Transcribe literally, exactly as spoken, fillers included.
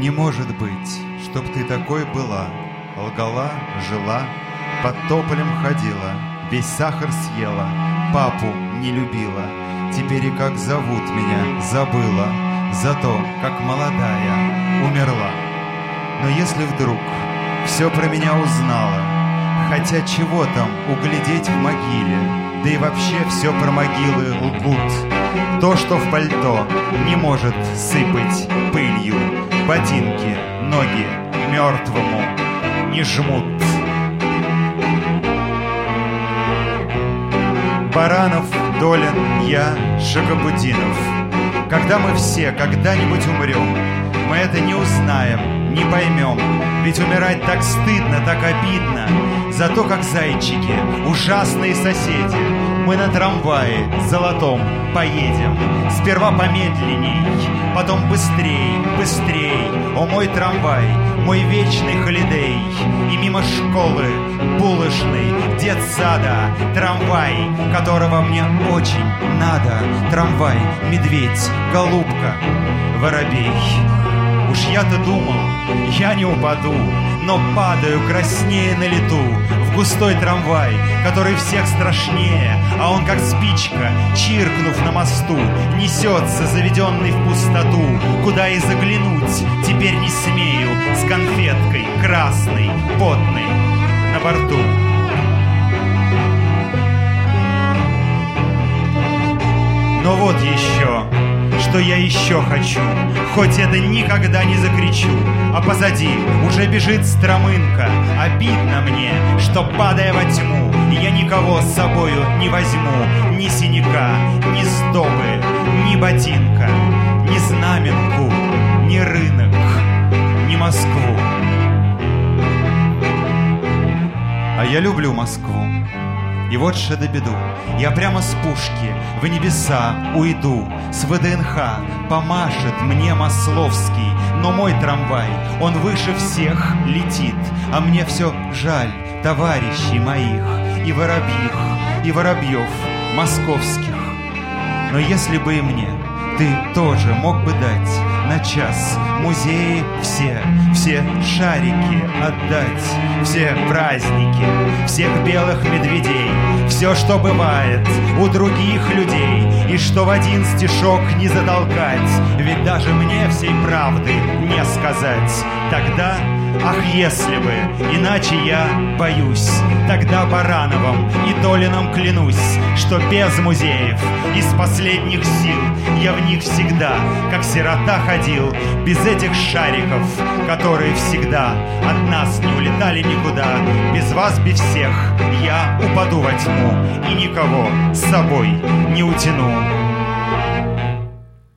Не может быть, чтоб ты такой была. Лгала, жила, под тополем ходила, весь сахар съела, папу не любила. Теперь и как зовут меня забыла, зато как молодая умерла. Но если вдруг все про меня узнала, хотя чего там углядеть в могиле, да и вообще все про могилы лгут. То, что в пальто не может сыпать пылью, ботинки, ноги мертвому не жмут. Баранов, Долин, я, Шагабудинов. Когда мы все когда-нибудь умрем, мы это не узнаем, не поймем. Ведь умирать так стыдно, так обидно. Зато как зайчики, ужасные соседи, мы на трамвае золотом поедем. Сперва помедленней, потом быстрей, быстрей. О, мой трамвай, мой вечный холидей. И мимо школы, булочной, детсада. Трамвай, которого мне очень надо. Трамвай, медведь, голубка, воробей. Уж я-то думал, я не упаду, но падаю краснее на лету в густой трамвай, который всех страшнее, а он как спичка, чиркнув на мосту, несется, заведенный в пустоту, куда и заглянуть теперь не смею, с конфеткой красной, потной на борту. Но вот еще, что я еще хочу, хоть это никогда не закричу. А позади уже бежит стромынка. Обидно мне, что, падая во тьму, я никого с собою не возьму. Ни синяка, ни сдобы, ни ботинка, ни знаменку, ни рынок, ни Москву. А я люблю Москву. И вот что до беду, я прямо с пушки в небеса уйду. С ВДНХ помашет мне Масловский, но мой трамвай, он выше всех летит. А мне все жаль товарищей моих, и воробьих, и воробьев московских. Но если бы и мне ты тоже мог бы дать на час музеи все, все шарики отдать, все праздники, всех белых медведей, все, что бывает у других людей, и что в один стишок не затолкать, ведь даже мне всей правды не сказать. Тогда, ах, если бы, иначе я боюсь, тогда Барановым и Долином клянусь, что без музеев, из последних сил, я в них всегда, как сирота, ходил, без этих шариков, которые всегда от нас не улетали никуда. Без вас, без всех, я упаду во тьму и никого с собой не утяну.